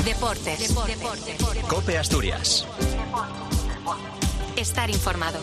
Deportes. COPE Asturias. Estar informado.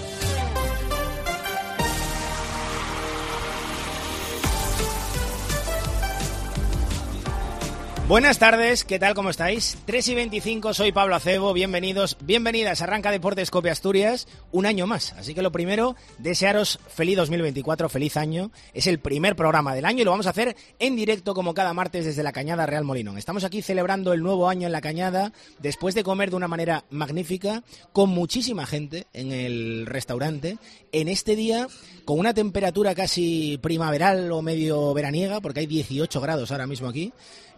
Buenas tardes, ¿qué tal? ¿Cómo estáis? 3:25, soy Pablo Acebo, bienvenidos, bienvenidas. Arranca Deportes COPE Asturias, un año más. Así que lo primero, desearos feliz 2024, feliz año. Es el primer programa del año y lo vamos a hacer en directo como cada martes desde La Cañada Real Molinón. Estamos aquí celebrando el nuevo año en La Cañada, después de comer de una manera magnífica, con muchísima gente en el restaurante, en este día con una temperatura casi primaveral o medio veraniega, porque hay 18 grados ahora mismo aquí.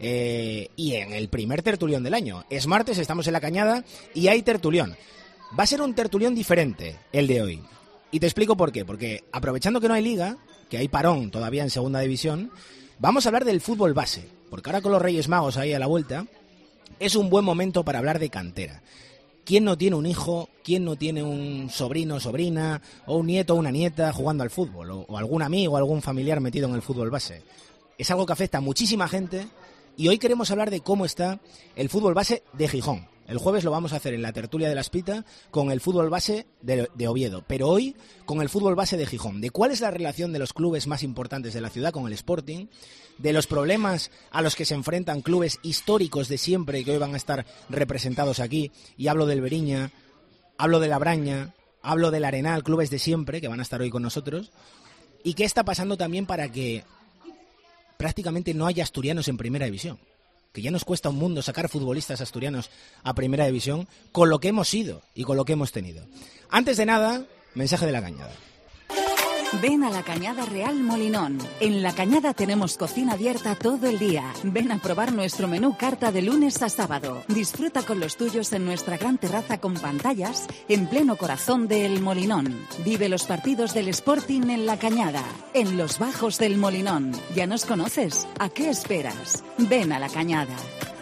Y en el primer tertulión del año. Es martes, estamos en La Cañada y hay tertulión. Va a ser un tertulión diferente el de hoy. Y te explico por qué. Porque aprovechando que no hay liga, que hay parón todavía en segunda división, vamos a hablar del fútbol base. Porque ahora con los Reyes Magos ahí a la vuelta, es un buen momento para hablar de cantera. ¿Quién no tiene un hijo? ¿Quién no tiene un sobrino, sobrina, o un nieto o una nieta jugando al fútbol? O algún amigo, algún familiar metido en el fútbol base. Es algo que afecta a muchísima gente. Y hoy queremos hablar de cómo está el fútbol base de Gijón. El jueves lo vamos a hacer en la tertulia de la Espita con el fútbol base de Oviedo. Pero hoy con el fútbol base de Gijón. De cuál es la relación de los clubes más importantes de la ciudad con el Sporting. De los problemas a los que se enfrentan clubes históricos de siempre que hoy van a estar representados aquí. Y hablo del Beriña, hablo de la Braña, hablo del Arenal, clubes de siempre que van a estar hoy con nosotros. Y qué está pasando también para que prácticamente no hay asturianos en primera división, que ya nos cuesta un mundo sacar futbolistas asturianos a primera división con lo que hemos sido y con lo que hemos tenido. Antes de nada, mensaje de La Cañada. Ven a La Cañada Real Molinón. En La Cañada tenemos cocina abierta todo el día. Ven a probar nuestro menú carta de lunes a sábado. Disfruta con los tuyos en nuestra gran terraza con pantallas en pleno corazón del Molinón. Vive los partidos del Sporting en La Cañada, en los bajos del Molinón. ¿Ya nos conoces? ¿A qué esperas? Ven a La Cañada.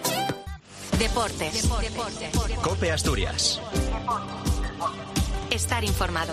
Deportes. COPE Asturias. Estar informado.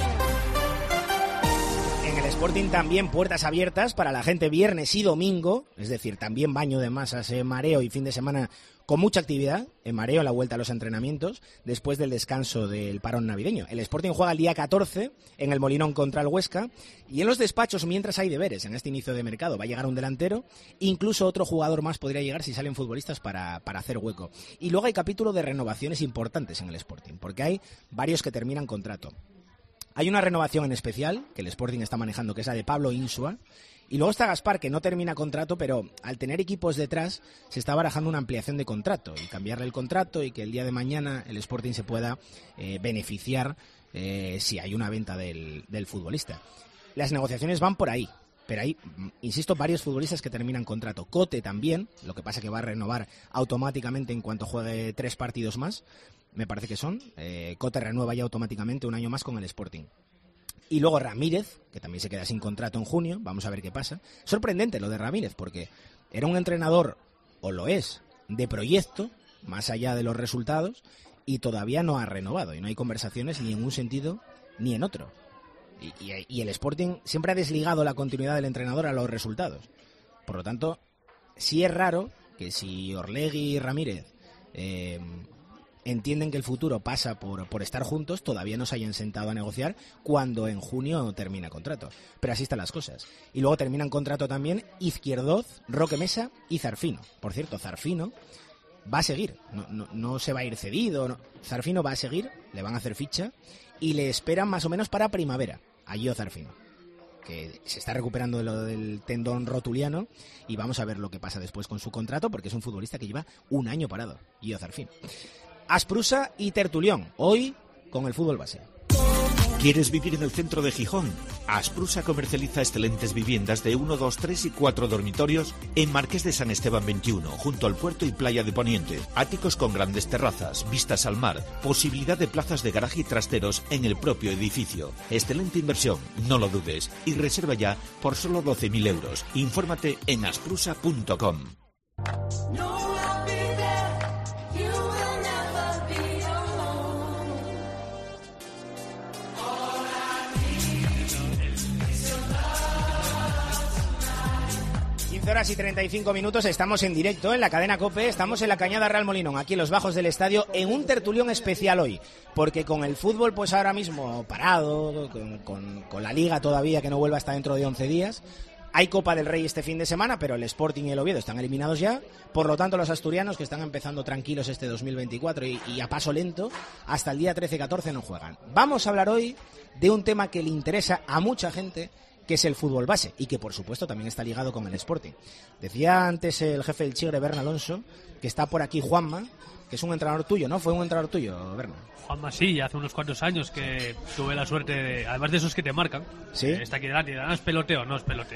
En el Sporting también puertas abiertas para la gente viernes y domingo, es decir, también baño de masas, mareo y fin de semana con mucha actividad, en mareo la vuelta a los entrenamientos, después del descanso del parón navideño. El Sporting juega el día 14 en el Molinón contra el Huesca y en los despachos, mientras hay deberes en este inicio de mercado, va a llegar un delantero, incluso otro jugador más podría llegar si salen futbolistas para hacer hueco. Y luego hay capítulo de renovaciones importantes en el Sporting, porque hay varios que terminan contrato. Hay una renovación en especial, que el Sporting está manejando, que es la de Pablo Insua. Y luego está Gaspar, que no termina contrato, pero al tener equipos detrás, se está barajando una ampliación de contrato. Y cambiarle el contrato y que el día de mañana el Sporting se pueda beneficiar si hay una venta del futbolista. Las negociaciones van por ahí. Pero hay, insisto, varios futbolistas que terminan contrato. Cote también, lo que pasa que va a renovar automáticamente en cuanto juegue 3 partidos más. Me parece que son. Cote renueva ya automáticamente un año más con el Sporting. Y luego Ramírez, que también se queda sin contrato en junio. Vamos a ver qué pasa. Sorprendente lo de Ramírez, porque era un entrenador, o lo es, de proyecto, más allá de los resultados, y todavía no ha renovado. Y no hay conversaciones ni en un sentido ni en otro. Y el Sporting siempre ha desligado la continuidad del entrenador a los resultados. Por lo tanto, sí es raro que si Orlegui y Ramírez entienden que el futuro pasa por estar juntos, todavía no se hayan sentado a negociar cuando en junio termina contrato. Pero así están las cosas. Y luego terminan contrato también Izquierdoz, Roque Mesa y Zarfino. Por cierto, Zarfino va a seguir, no se va a ir cedido. No. Zarfino va a seguir, le van a hacer ficha y le esperan más o menos para primavera a Gio Zarfino, que se está recuperando de lo del tendón rotuliano, y vamos a ver lo que pasa después con su contrato, porque es un futbolista que lleva un año parado, Gio Zarfino. Asprusa y tertulión, hoy con el fútbol base. ¿Quieres vivir en el centro de Gijón? Asprusa comercializa excelentes viviendas de 1, 2, 3 y 4 dormitorios en Marqués de San Esteban 21, junto al puerto y playa de Poniente. Áticos con grandes terrazas, vistas al mar, posibilidad de plazas de garaje y trasteros en el propio edificio. Excelente inversión, no lo dudes, y reserva ya por solo 12.000 euros. Infórmate en asprusa.com. 11:35, estamos en directo en la cadena COPE, estamos en la Cañada Real Molinón, aquí en los bajos del estadio, en un tertulión especial hoy, porque con el fútbol pues ahora mismo parado, con la Liga todavía que no vuelve hasta dentro de 11 días, hay Copa del Rey este fin de semana, pero el Sporting y el Oviedo están eliminados ya, por lo tanto los asturianos que están empezando tranquilos este 2024 y a paso lento, hasta el día 13-14 no juegan. Vamos a hablar hoy de un tema que le interesa a mucha gente, que es el fútbol base, y que por supuesto también está ligado con el Sporting. Decía antes el jefe del Chigre, Berna Alonso, que está por aquí Juanma, que es un entrenador tuyo, ¿no? ¿Fue un entrenador tuyo, Berna? Juanma sí, hace unos cuantos años que tuve la suerte de, además de esos que te marcan, ¿sí? Está aquí delante, no es peloteo.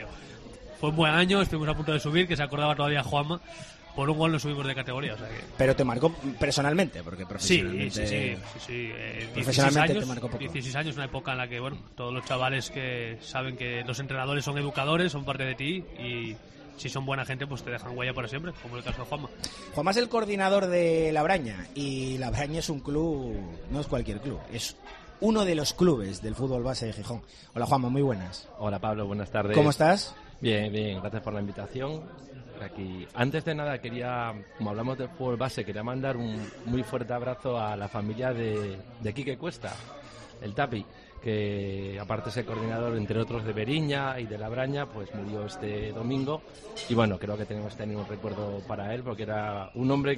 Fue un buen año, estuvimos a punto de subir, que se acordaba todavía Juanma, por un gol nos subimos de categoría. O sea que... Pero te marcó personalmente, porque profesionalmente... Sí. Profesionalmente te marcó poco. 16 años, una época en la que, bueno, todos los chavales que saben que los entrenadores son educadores, son parte de ti y si son buena gente, pues te dejan huella para siempre, como el caso de Juanma. Juanma es el coordinador de La Braña, y La Braña es un club, no es cualquier club, es uno de los clubes del fútbol base de Gijón. Hola Juanma, muy buenas. Hola Pablo, buenas tardes. ¿Cómo estás? Bien, gracias por la invitación. Aquí. Antes de nada quería, como hablamos de fútbol base, quería mandar un muy fuerte abrazo a la familia de Quique Cuesta, el Tapi, que aparte es el coordinador, entre otros, de Beriña y de La Braña, pues murió este domingo. Y bueno, creo que tenemos que tener un recuerdo para él, porque era un hombre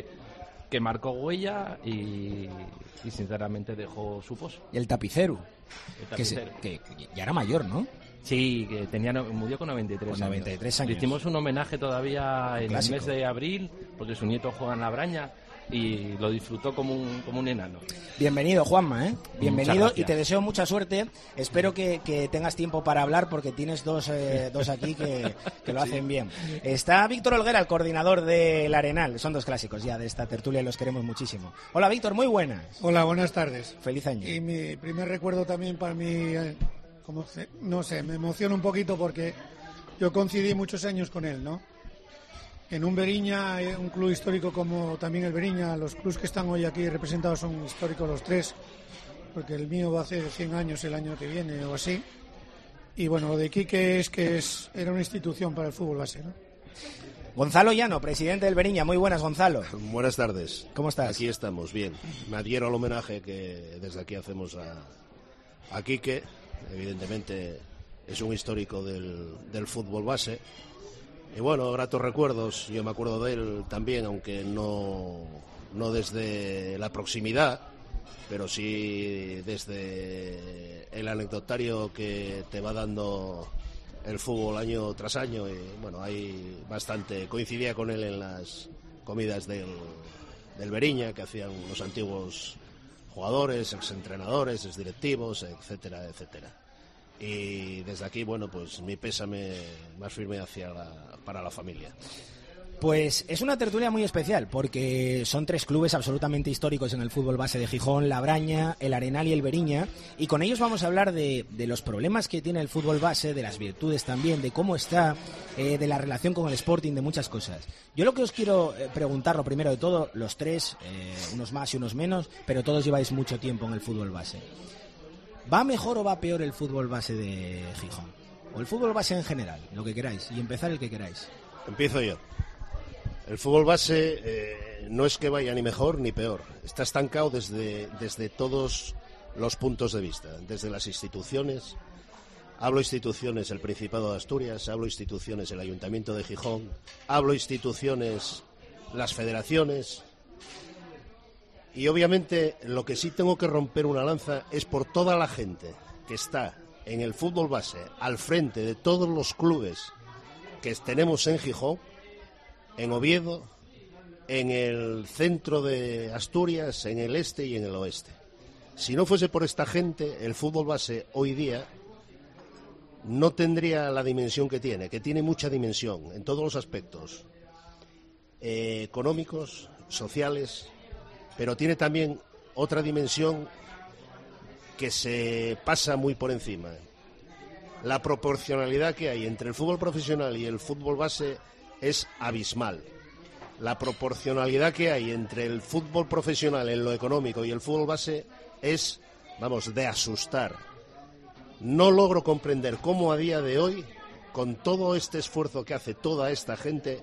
que marcó huella y sinceramente dejó su pozo. Y el tapicero, El tapicero. Que ya era mayor, ¿no? Sí, que murió con 93 años. Le hicimos un homenaje todavía en Clásico. el mes de abril, porque su nieto juega en La Braña y lo disfrutó como un enano. Bienvenido, Juanma, bienvenido, y te deseo mucha suerte. Espero que tengas tiempo para hablar, porque tienes dos aquí que lo hacen bien. Está Víctor Olguera, el coordinador del Arenal. Son dos clásicos ya de esta tertulia y los queremos muchísimo. Hola, Víctor, muy buenas. Hola, buenas tardes. Feliz año. Y mi primer recuerdo también para mí, no sé, me emociona un poquito porque yo coincidí muchos años con él, ¿no? En un Beriña, un club histórico como también el Beriña, los clubes que están hoy aquí representados son históricos los tres, porque el mío va a hacer 100 años el año que viene o así. Y bueno, lo de Quique era una institución para el fútbol base, ¿no? Gonzalo Llano, presidente del Beriña. Muy buenas, Gonzalo. Buenas tardes. ¿Cómo estás? Aquí estamos, bien. Me adhiero al homenaje que desde aquí hacemos a Quique. Evidentemente es un histórico del fútbol base. Y bueno, gratos recuerdos. Yo me acuerdo de él también, aunque no desde la proximidad, pero sí desde el anecdotario que te va dando el fútbol año tras año. Y bueno, hay bastante, coincidía con él en las comidas del Beriña que hacían los antiguos jugadores, exentrenadores, exdirectivos, etcétera, etcétera. Y desde aquí, bueno, pues mi pésame más firme para la familia. Pues es una tertulia muy especial, porque son tres clubes absolutamente históricos en el fútbol base de Gijón: La Braña, el Arenal y el Beriña, y con ellos vamos a hablar de los problemas que tiene el fútbol base, de las virtudes también, de cómo está, de la relación con el Sporting, de muchas cosas. Yo lo que os quiero preguntar, lo primero de todo, los tres, unos más y unos menos, pero todos lleváis mucho tiempo en el fútbol base. ¿Va mejor o va peor el fútbol base de Gijón? O el fútbol base en general, lo que queráis, y empezar el que queráis. Empiezo yo. El fútbol base no es que vaya ni mejor ni peor. Está estancado desde todos los puntos de vista. Desde las instituciones, hablo instituciones el Principado de Asturias, hablo instituciones el Ayuntamiento de Gijón, hablo instituciones las federaciones. Y obviamente lo que sí tengo que romper una lanza es por toda la gente que está en el fútbol base al frente de todos los clubes que tenemos en Gijón, en Oviedo, en el centro de Asturias, en el este y en el oeste. Si no fuese por esta gente, el fútbol base hoy día no tendría la dimensión que tiene mucha dimensión en todos los aspectos económicos, sociales, pero tiene también otra dimensión que se pasa muy por encima. La proporcionalidad que hay entre el fútbol profesional y el fútbol base es abismal. La proporcionalidad que hay entre el fútbol profesional en lo económico y el fútbol base es, vamos, de asustar. No logro comprender cómo a día de hoy con todo este esfuerzo que hace toda esta gente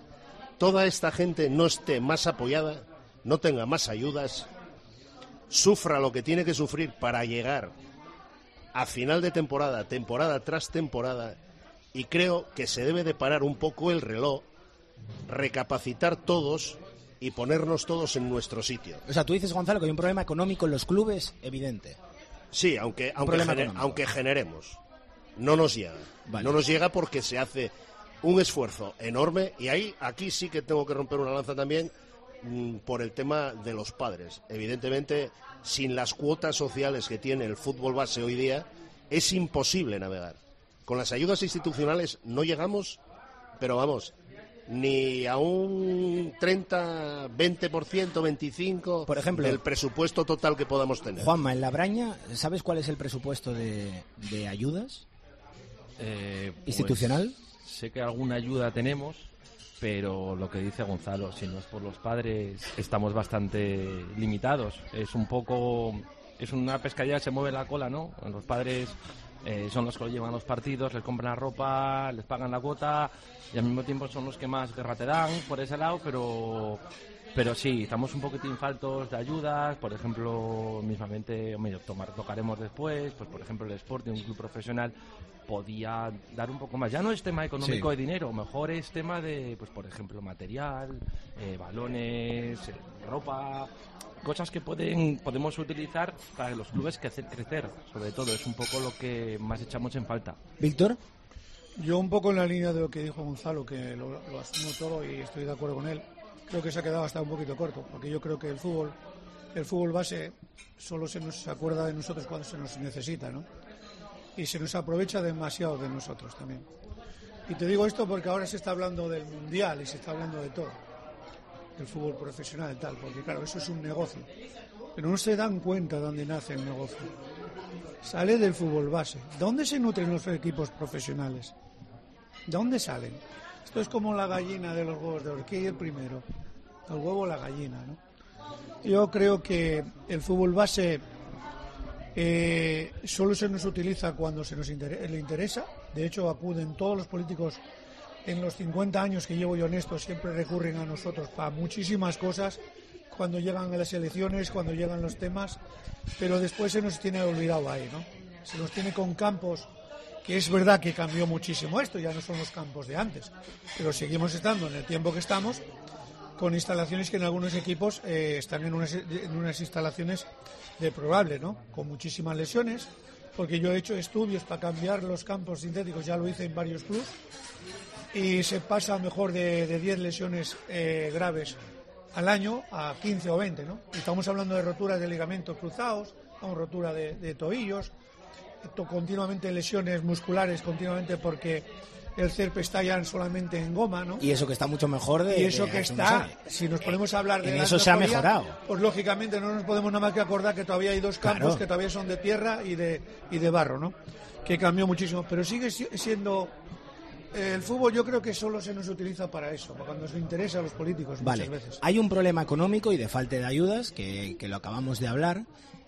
no esté más apoyada, no tenga más ayudas, sufra lo que tiene que sufrir para llegar a final de temporada, temporada tras temporada, y creo que se debe de parar un poco el reloj, recapacitar todos y ponernos todos en nuestro sitio. O sea, tú dices, Gonzalo, que hay un problema económico en los clubes, evidente. Sí, aunque generemos. No nos llega. Vale. No nos llega porque se hace un esfuerzo enorme, y aquí sí que tengo que romper una lanza también por el tema de los padres. Evidentemente, sin las cuotas sociales que tiene el fútbol base hoy día, es imposible navegar. Con las ayudas institucionales no llegamos, pero vamos, ni a un 30, 20%, 25% por ejemplo, del presupuesto total que podamos tener. Juanma, en La Braña, ¿sabes cuál es el presupuesto de ayudas institucional? Pues, sé que alguna ayuda tenemos, pero lo que dice Gonzalo, si no es por los padres, estamos bastante limitados. Es una pescadilla que se mueve la cola, ¿no? Los padres son los que lo llevan a los partidos, les compran la ropa, les pagan la cuota, y al mismo tiempo son los que más guerra te dan por ese lado, pero sí, estamos un poquitín faltos de ayudas. Por ejemplo, mismamente, tocaremos después, pues por ejemplo el Sporting, un club profesional, podía dar un poco más. Ya no es tema económico de dinero, mejor es tema de, pues por ejemplo, material, balones, ropa, cosas que podemos utilizar para que los clubes crecer, sobre todo. Es un poco lo que más echamos en falta. Víctor. Yo un poco en la línea de lo que dijo Gonzalo, que lo asumo todo y estoy de acuerdo con él. Creo que se ha quedado hasta un poquito corto, porque yo creo que el fútbol base solo se nos acuerda de nosotros cuando se nos necesita, ¿no? Y se nos aprovecha demasiado de nosotros también. Y te digo esto porque ahora se está hablando del mundial y se está hablando de todo, del fútbol profesional y tal, porque claro, eso es un negocio. Pero no se dan cuenta de dónde nace el negocio. Sale del fútbol base. ¿Dónde se nutren los equipos profesionales? ¿Dónde salen? Esto es como la gallina de los huevos de oro. ¿Qué hay el primero? El huevo o la gallina, ¿no? Yo creo que el fútbol base solo se nos utiliza cuando se nos le interesa. De hecho, acuden todos los políticos. En los 50 años que llevo yo en esto, siempre recurren a nosotros para muchísimas cosas, cuando llegan a las elecciones, cuando llegan los temas, pero después se nos tiene olvidado ahí, ¿no? Se nos tiene con campos, que es verdad que cambió muchísimo esto, ya no son los campos de antes, pero seguimos estando en el tiempo que estamos, con instalaciones que en algunos equipos están en unas instalaciones deplorables, ¿no? Con muchísimas lesiones, porque yo he hecho estudios para cambiar los campos sintéticos, ya lo hice en varios clubes, y se pasa mejor de 10 lesiones graves al año a 15 o 20, ¿no? Estamos hablando de roturas de ligamentos cruzados, rotura de tobillos, continuamente lesiones musculares, continuamente porque el césped está ya solamente en goma, ¿no? Y eso que está mucho mejor y eso que está, si nos podemos hablar de en eso se ha mejorado. Pues lógicamente no nos podemos nada más que acordar que todavía hay dos campos que todavía son de tierra y de barro, ¿no? Que cambió muchísimo, pero sigue siendo... El fútbol yo creo que solo se nos utiliza para eso, para cuando nos interesa a los políticos muchas veces. Hay un problema económico y de falta de ayudas, que lo acabamos de hablar,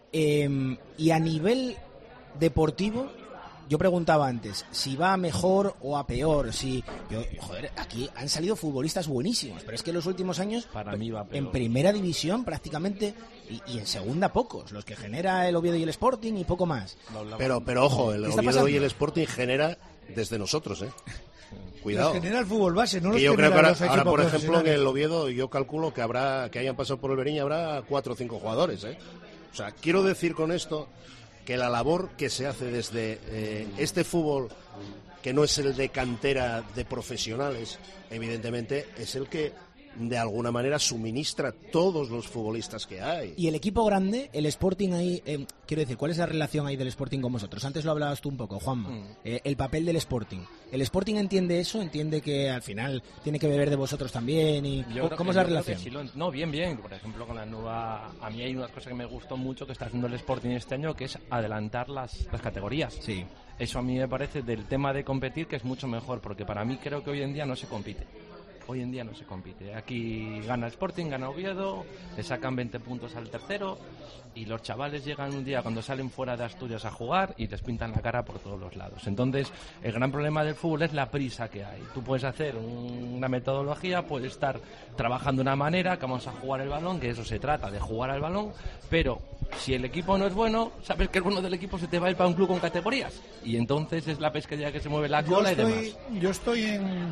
y a nivel deportivo, yo preguntaba antes, si va a mejor o a peor, aquí han salido futbolistas buenísimos, pero es que en los últimos años, para mí va peor. En primera división prácticamente, y en segunda pocos, los que genera el Oviedo y el Sporting y poco más. Pero ojo, el Oviedo y el Sporting genera desde nosotros, Cuidado. Los genera el fútbol base, no los yo creo que ahora por ejemplo, en el el Oviedo, yo calculo que hayan pasado por el Beriña, habrá 4 o 5 jugadores, O sea, quiero decir con esto que la labor que se hace desde este fútbol, que no es el de cantera de profesionales, evidentemente es el que de alguna manera suministra todos los futbolistas que hay. Y el equipo grande, el Sporting ahí, quiero decir, ¿cuál es la relación ahí del Sporting con vosotros? Antes lo hablabas tú un poco, Juanma, el papel del Sporting. ¿El Sporting entiende eso? ¿Entiende que al final tiene que beber de vosotros también? Y ¿cómo es la relación? Sí no, bien. Por ejemplo, con la nueva... A mí hay una cosa que me gustó mucho que está haciendo el Sporting este año, que es adelantar las categorías. Sí. Eso a mí me parece del tema de competir que es mucho mejor, porque para mí creo que hoy en día no se compite. hoy en día no se compite. Aquí gana Sporting, gana Oviedo, le sacan 20 puntos al tercero y los chavales llegan un día cuando salen fuera de Asturias a jugar y les pintan la cara por todos los lados. Entonces, el gran problema del fútbol es la prisa que hay. Tú puedes hacer una metodología, puedes estar trabajando de una manera, que vamos a jugar el balón, que eso se trata, de jugar al balón, pero si el equipo no es bueno, sabes que el bueno del equipo se te va a ir para un club con categorías y entonces es la pesquería que se mueve la cola y demás. Yo estoy en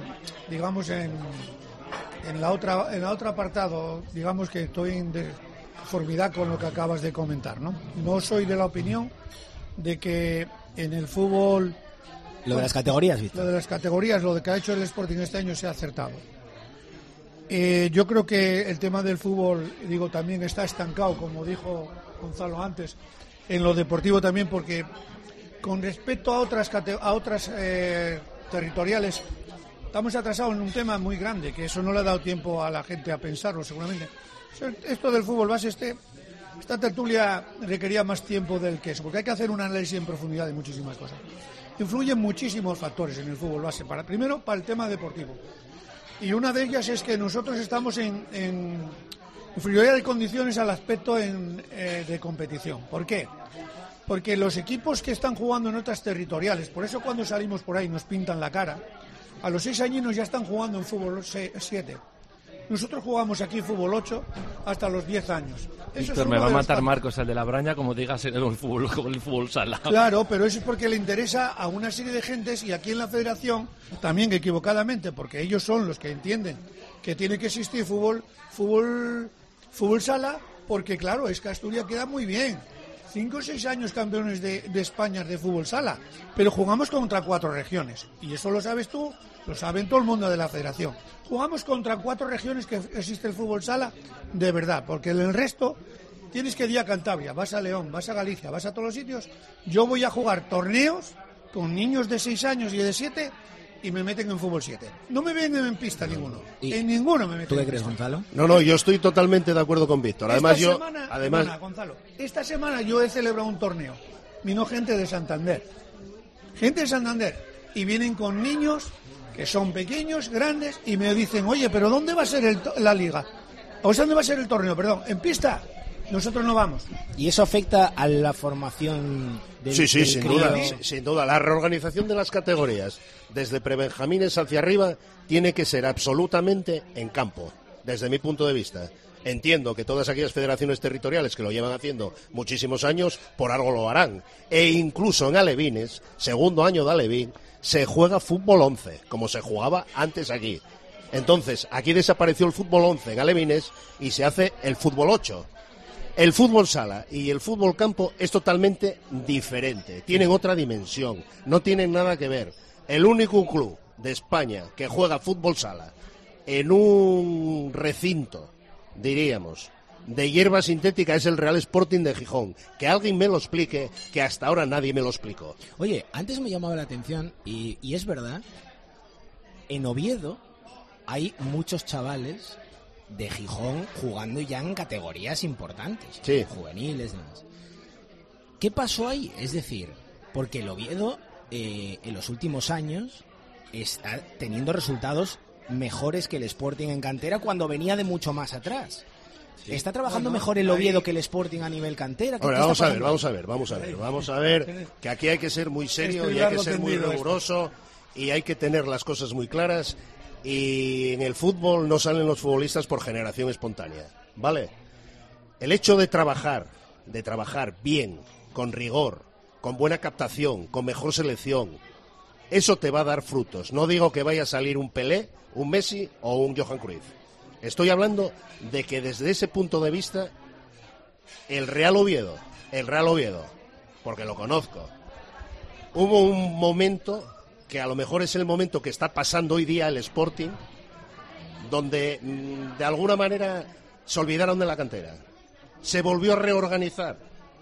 la otra apartado, digamos que estoy en conformidad con lo que acabas de comentar, ¿no? No soy de la opinión de que en el fútbol lo de las categorías, Víctor. Lo de las categorías, lo de que ha hecho el Sporting este año se ha acertado. Yo creo que el tema del fútbol, digo, también está estancado, como dijo Gonzalo antes, en lo deportivo también, porque con respecto a otras territoriales estamos atrasados en un tema muy grande, que eso no le ha dado tiempo a la gente a pensarlo seguramente. Esto del fútbol base, esta tertulia requería más tiempo del que eso, porque hay que hacer un análisis en profundidad de muchísimas cosas. Influyen muchísimos factores en el fútbol base, primero para el tema deportivo. Y una de ellas es que nosotros estamos en inferioridad de condiciones al aspecto de competición. ¿Por qué? Porque los equipos que están jugando en otras territoriales, por eso cuando salimos por ahí nos pintan la cara, a los 6 añinos ya están jugando en fútbol 7. Nosotros jugamos aquí fútbol 8 hasta los 10 años. Víctor, me va a matar Marcos, el de la Braña, como digas en el fútbol sala. Claro, pero eso es porque le interesa a una serie de gentes y aquí en la federación, también equivocadamente, porque ellos son los que entienden que tiene que existir fútbol sala, porque claro, es que Asturias queda muy bien. 5 o 6 años campeones de España de fútbol sala, pero jugamos contra 4 regiones. Y eso lo sabes tú, lo saben todo el mundo de la federación. Jugamos contra 4 regiones que existe el fútbol sala de verdad, porque en el resto tienes que ir a Cantabria, vas a León, vas a Galicia, vas a todos los sitios. Yo voy a jugar torneos con niños de 6 años y de 7 y me meten en fútbol 7. No me ven en pista ninguno. En ninguno me meten. ¿Tú qué crees, Gonzalo? No, yo estoy totalmente de acuerdo con Víctor. Además, Gonzalo, esta semana yo he celebrado un torneo. Vino gente de Santander. Y vienen con niños que son pequeños, grandes, y me dicen, oye, ¿pero dónde va a ser la liga? ¿O dónde va a ser el torneo? Perdón, ¿en pista? Nosotros no vamos. ¿Y eso afecta a la formación del Sí, sin duda. La reorganización de las categorías, desde prebenjamines hacia arriba, tiene que ser absolutamente en campo, desde mi punto de vista. Entiendo que todas aquellas federaciones territoriales que lo llevan haciendo muchísimos años, por algo lo harán. E incluso en alevines, segundo año de alevín, se juega fútbol 11, como se jugaba antes aquí. Entonces, aquí desapareció el fútbol 11 en alevines y se hace el fútbol 8. El fútbol sala y el fútbol campo es totalmente diferente, tienen otra dimensión, no tienen nada que ver. El único club de España que juega fútbol sala en un recinto, diríamos, de hierba sintética es el Real Sporting de Gijón. Que alguien me lo explique, que hasta ahora nadie me lo explicó. Oye, antes me llamaba la atención, y es verdad, en Oviedo hay muchos chavales de Gijón jugando ya en categorías importantes, sí, juveniles y demás. ¿Qué pasó ahí? Es decir, porque el Oviedo en los últimos años está teniendo resultados mejores que el Sporting en cantera cuando venía de mucho más atrás. Sí. ¿Está trabajando mejor el Oviedo que el Sporting a nivel cantera? Ahora, vamos a ver, que aquí hay que ser muy serio y hay que ser muy riguroso y hay que tener las cosas muy claras, y en el fútbol no salen los futbolistas por generación espontánea, ¿vale? El hecho de trabajar bien, con rigor, con buena captación, con mejor selección, eso te va a dar frutos. No digo que vaya a salir un Pelé, un Messi o un Johan Cruyff. Estoy hablando de que desde ese punto de vista el Real Oviedo, porque lo conozco, hubo un momento que a lo mejor es el momento que está pasando hoy día el Sporting, donde de alguna manera se olvidaron de la cantera. Se volvió a reorganizar.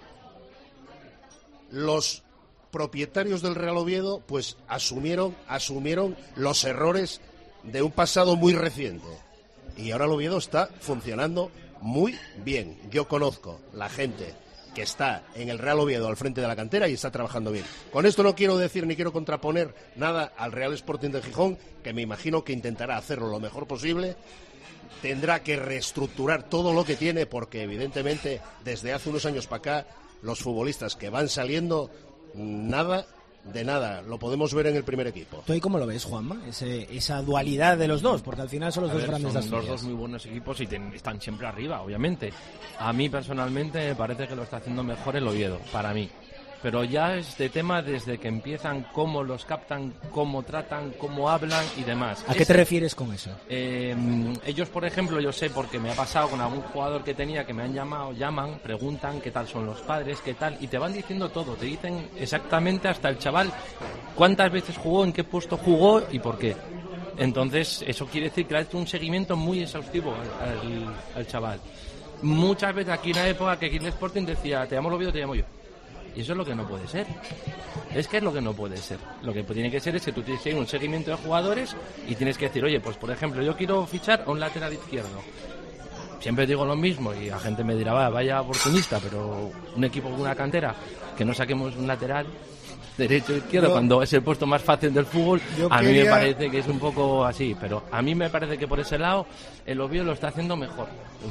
Los propietarios del Real Oviedo pues asumieron los errores de un pasado muy reciente. Y ahora el Oviedo está funcionando muy bien. Yo conozco la gente que está en el Real Oviedo al frente de la cantera y está trabajando bien. Con esto no quiero decir ni quiero contraponer nada al Real Sporting de Gijón, que me imagino que intentará hacerlo lo mejor posible. Tendrá que reestructurar todo lo que tiene, porque evidentemente desde hace unos años para acá los futbolistas que van saliendo, nada de nada, lo podemos ver en el primer equipo. ¿Tú ahí cómo lo ves, Juanma? Esa dualidad de los dos, porque al final son los dos grandes de Asturias. Son los dos muy buenos equipos y están siempre arriba, obviamente. A mí personalmente me parece que lo está haciendo mejor el Oviedo, para mí. Pero ya este tema desde que empiezan, cómo los captan, cómo tratan, cómo hablan y demás. ¿A qué te refieres con eso? Ellos, por ejemplo, yo sé porque me ha pasado con algún jugador que tenía que me han llamado, llaman, preguntan qué tal son los padres, qué tal, y te van diciendo todo, te dicen exactamente hasta el chaval cuántas veces jugó, en qué puesto jugó y por qué. Entonces, eso quiere decir que le ha hecho un seguimiento muy exhaustivo al chaval. Muchas veces aquí en la época que aquí en el Sporting decía, te llamo el Oviedo, te llamo yo. Y eso es lo que no puede ser. Es que es lo que no puede ser. Lo que tiene que ser es que tú tienes que ir un seguimiento de jugadores y tienes que decir, oye, pues por ejemplo, yo quiero fichar a un lateral izquierdo. Siempre digo lo mismo y la gente me dirá, vaya oportunista, pero un equipo con una cantera, que no saquemos un lateral derecho o izquierdo cuando es el puesto más fácil del fútbol, mí me parece que es un poco así, pero a mí me parece que por ese lado el Oviedo lo está haciendo mejor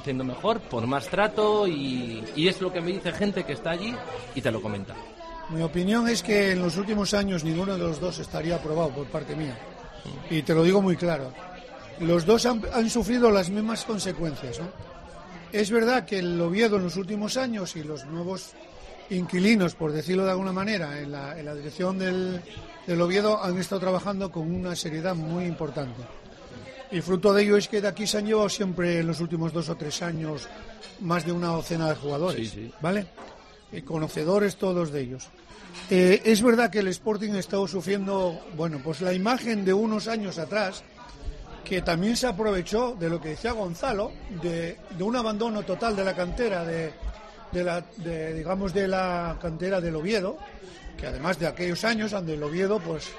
por más trato y es lo que me dice gente que está allí y te lo comenta. Mi opinión es que en los últimos años ninguno de los dos estaría aprobado por parte mía, y te lo digo muy claro. Los dos han sufrido las mismas consecuencias, ¿no? Es verdad que el Oviedo en los últimos años y los nuevos inquilinos, por decirlo de alguna manera, en la dirección del Oviedo han estado trabajando con una seriedad muy importante. Y fruto de ello es que de aquí se han llevado siempre en los últimos 2 o 3 años más de una docena de jugadores, ¿vale? Conocedores todos de ellos. Es verdad que el Sporting ha estado sufriendo, pues la imagen de unos años atrás, que también se aprovechó de lo que decía Gonzalo, de un abandono total de la cantera de la cantera del Oviedo, que además de aquellos años donde el Oviedo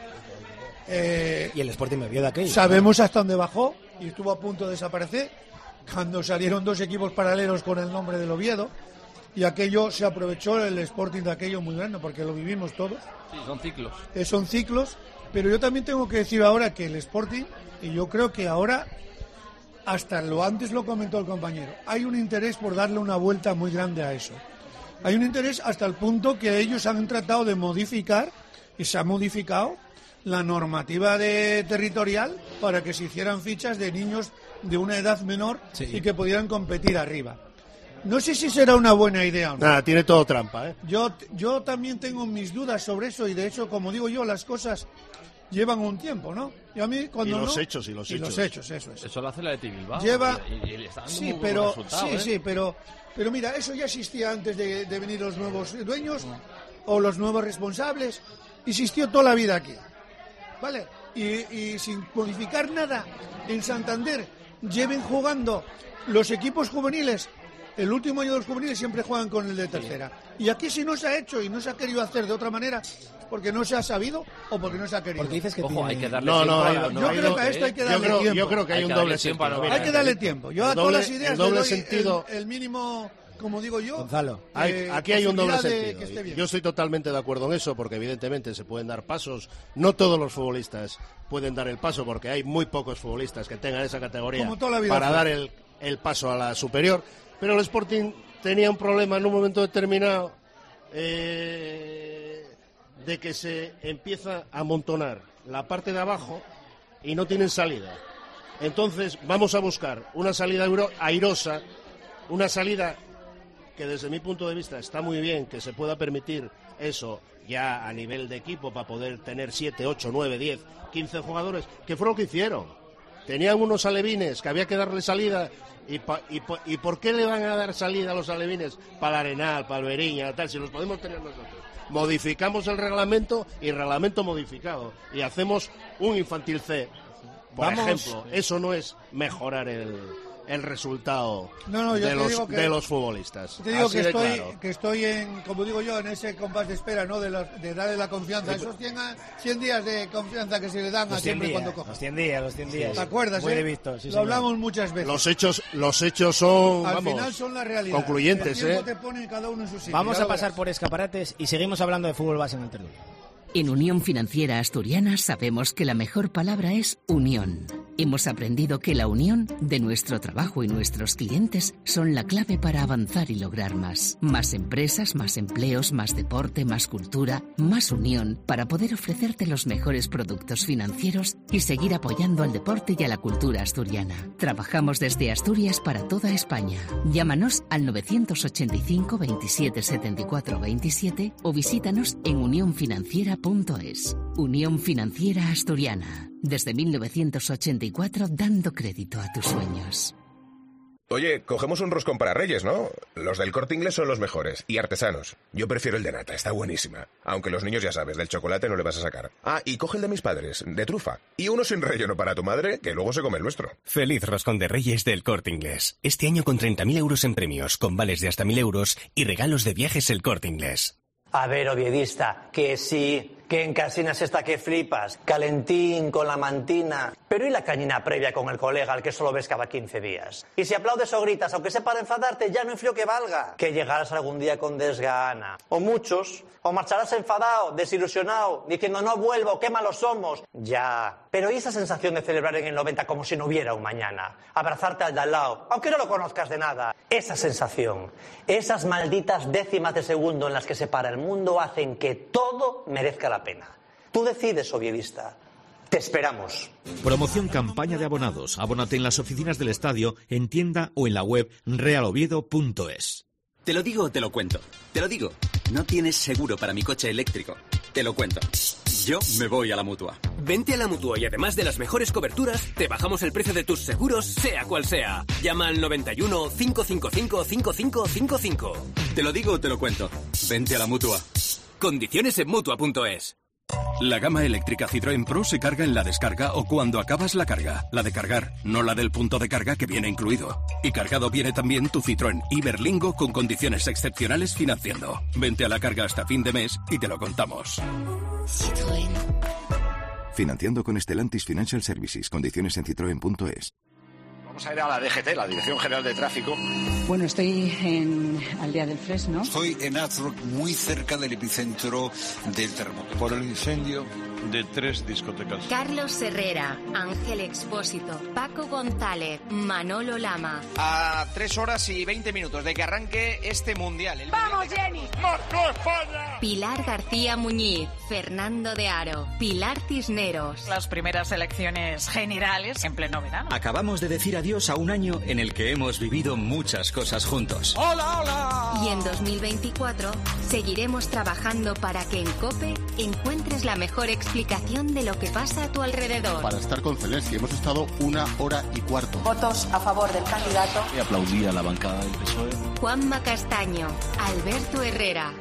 y el Sporting me vio de aquello. Sabemos hasta dónde bajó y estuvo a punto de desaparecer cuando salieron 2 equipos paralelos con el nombre del Oviedo, y aquello se aprovechó el Sporting de aquello muy grande, porque lo vivimos todos. Sí, son ciclos. Son ciclos, pero yo también tengo que decir ahora que el Sporting, y yo creo que ahora, hasta antes lo comentó el compañero, hay un interés por darle una vuelta muy grande a eso. Hay un interés hasta el punto que ellos han tratado de modificar, y se ha modificado, la normativa territorial para que se hicieran fichas de niños de una edad menor y que pudieran competir arriba. No sé si será una buena idea o no. Nada, tiene todo trampa, ¿eh? Yo también tengo mis dudas sobre eso, y de hecho, como digo yo, las cosas llevan un tiempo, ¿no? Y a mí cuando los hechos, eso es. Eso lo hace la de Bilbao. Y le está dando sí, muy buen resultado, pero mira, eso ya existía antes de venir los nuevos dueños o los nuevos responsables. Existió toda la vida aquí, ¿vale? Y sin modificar nada, en Santander lleven jugando los equipos juveniles. El último año de los juveniles siempre juegan con el de tercera. Y aquí si no se ha hecho y no se ha querido hacer de otra manera, porque no se ha sabido o porque no se ha querido. Porque dices que hay que darle tiempo. Yo creo que a esto hay que darle tiempo. Yo creo que hay un doble sentido. Hay que darle tiempo. Yo a todas las ideas le doy sentido. El mínimo, como digo yo. Gonzalo. Aquí hay un doble sentido. Yo estoy totalmente de acuerdo en eso, porque evidentemente se pueden dar pasos. No todos los futbolistas pueden dar el paso, porque hay muy pocos futbolistas que tengan esa categoría para dar el paso a la superior. Pero el Sporting tenía un problema en un momento determinado, de que se empieza a amontonar la parte de abajo y no tienen salida. Entonces vamos a buscar una salida airosa, una salida que desde mi punto de vista está muy bien, que se pueda permitir eso ya a nivel de equipo para poder tener 7, 8, 9, 10, 15 jugadores, que fue lo que hicieron. Tenían unos alevines que había que darle salida. ¿Y por qué le van a dar salida a los alevines? Para el Arenal, para el Beriña, tal, si los podemos tener nosotros. Modificamos el reglamento y reglamento modificado. Y hacemos un infantil C. Por ejemplo, eso no es mejorar el resultado yo de los futbolistas. Te digo Así que estoy en, como digo yo, en ese compás de espera, ¿no? De darle la confianza. Esos 100 días de confianza que se le dan a siempre cuando coja. Los 100 días. ¿Te acuerdas? Muy visto, sí, lo hablamos muchas veces. Los hechos son, al final son la realidad. Concluyentes, el tiempo te pone cada uno en su sitio. Vamos a pasar por escaparates y seguimos hablando de fútbol base en el tertulia. En Unión Financiera Asturiana sabemos que la mejor palabra es unión. Hemos aprendido que la unión de nuestro trabajo y nuestros clientes son la clave para avanzar y lograr más. Más empresas, más empleos, más deporte, más cultura, más unión para poder ofrecerte los mejores productos financieros y seguir apoyando al deporte y a la cultura asturiana. Trabajamos desde Asturias para toda España. Llámanos al 985 27 74 27 o visítanos en unionfinanciera.es. Unión Financiera Asturiana. Desde 1984 dando crédito a tus sueños. Oye, cogemos un roscón para Reyes, ¿no? Los del Corte Inglés son los mejores y artesanos. Yo prefiero el de nata, está buenísima. Aunque los niños ya sabes, del chocolate no le vas a sacar. Ah, y coge el de mis padres, de trufa. Y uno sin relleno para tu madre, que luego se come el nuestro. Feliz roscón de Reyes del Corte Inglés. Este año con 30.000 euros en premios, con vales de hasta 1.000 euros y regalos de viajes el Corte Inglés. A ver, oviedista, que sí, que en Casinas está que flipas, calentín con la mantina, pero ¿y la cañina previa con el colega al que solo ves cada 15 días? Y si aplaudes o gritas, aunque sea para enfadarte, ya no influyó que valga, que llegarás algún día con desgana. O muchos, o marcharás enfadado, desilusionado, diciendo no vuelvo, qué malos somos. Ya, pero ¿y esa sensación de celebrar en el 90 como si no hubiera un mañana? Abrazarte al de al lado, aunque no lo conozcas de nada. Esa sensación, esas malditas décimas de segundo en las que se para el mundo hacen que todo merezca la pena. Tú decides, oviedista. Te esperamos. Promoción campaña de abonados. Abónate en las oficinas del estadio, en tienda o en la web realoviedo.es. Te lo digo o te lo cuento. Te lo digo. No tienes seguro para mi coche eléctrico. Te lo cuento. Yo me voy a la Mutua. Vente a la Mutua y además de las mejores coberturas, te bajamos el precio de tus seguros, sea cual sea. Llama al 91 555 5555. Te lo digo o te lo cuento. Vente a la Mutua. Condiciones en Mutua.es. La gama eléctrica Citroën Pro se carga en la descarga o cuando acabas la carga. La de cargar, no la del punto de carga que viene incluido. Y cargado viene también tu Citroën Iberlingo con condiciones excepcionales financiando. Vente a la carga hasta fin de mes y te lo contamos. Citroën. Financiando con Stellantis Financial Services. Condiciones en citroen.es. Vamos a ir a la DGT, la Dirección General de Tráfico. Bueno, estoy en Aldea del Fresno. Estoy en Azrock, muy cerca del epicentro del terremoto. Por el incendio de 3 discotecas. Carlos Herrera, Ángel Expósito, Paco González, Manolo Lama. A 3 horas y 20 minutos de que arranque este mundial. ¡Vamos, Jenny! ¡Marcó España! Pilar García Muñiz, Fernando de Aro, Pilar Cisneros. Las primeras elecciones generales en pleno verano. Acabamos de decir adiós a un año en el que hemos vivido muchas cosas juntos. ¡Hola, hola! Y en 2024 seguiremos trabajando para que en COPE encuentres la mejor explicación de lo que pasa a tu alrededor. Para estar con Celeste hemos estado 1 hora y cuarto. Votos a favor del candidato. Y aplaudí a la bancada del PSOE. Juanma Castaño, Alberto Herrera.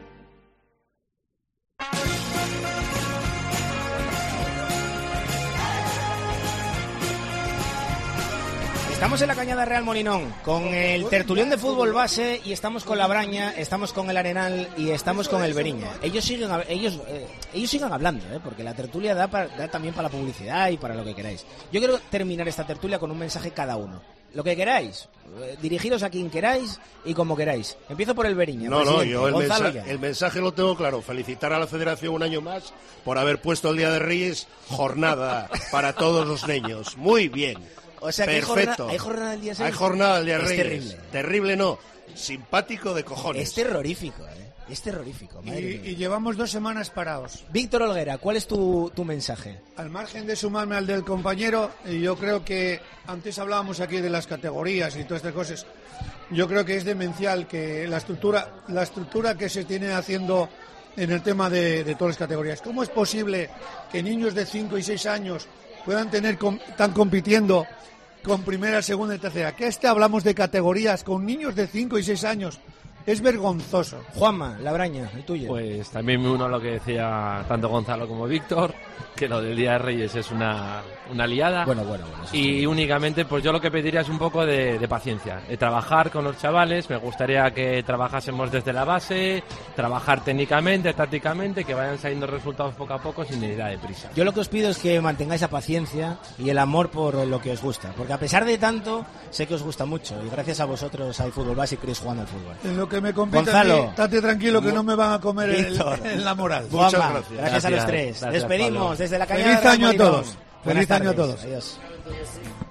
Estamos en la Cañada Real Molinón con el tertulión de fútbol base y estamos con la Braña, estamos con el Arenal y estamos con el Beriña. Ellos sigan hablando, porque la tertulia da también para la publicidad y para lo que queráis. Yo quiero terminar esta tertulia con un mensaje cada uno. Lo que queráis, dirigiros a quien queráis y como queráis. Empiezo por el Beriña. No, yo el mensaje lo tengo claro. Felicitar a la Federación un año más por haber puesto el Día de Reyes jornada para todos los niños. Muy bien. O sea, que perfecto. Hay jornada del Día de Reyes. Hay jornada del Día de Reyes. Terrible. Terrible no. Simpático de cojones. Es terrorífico, Es terrorífico. Y llevamos 2 semanas parados. Víctor Olguera, ¿cuál es tu mensaje? Al margen de sumarme al del compañero, yo creo que antes hablábamos aquí de las categorías y todas estas cosas. Yo creo que es demencial que la estructura que se tiene haciendo en el tema de todas las categorías. ¿Cómo es posible que niños de 5 y 6 años puedan están compitiendo con primera, segunda y tercera? Que hablamos de categorías con niños de 5 y 6 años. Es vergonzoso. Juanma, la Braña, el tuyo. Pues también me uno a lo que decía tanto Gonzalo como Víctor, que lo del Día de Reyes es una una liada. Bueno. Y únicamente, pues yo lo que pediría es un poco de paciencia, de trabajar con los chavales. Me gustaría que trabajásemos desde la base, trabajar técnicamente, tácticamente, que vayan saliendo resultados poco a poco sin necesidad de prisa. Yo lo que os pido es que mantengáis la paciencia y el amor por lo que os gusta, porque a pesar de tanto, sé que os gusta mucho y gracias a vosotros hay fútbol base y queréis jugando al fútbol. En lo que me compete, Gonzalo, estate tranquilo que no me van a comer en la moral. Muchas gracias a los tres. Gracias, despedimos Pablo. desde la cañada. Feliz año a todos. Feliz año a todos. Adiós.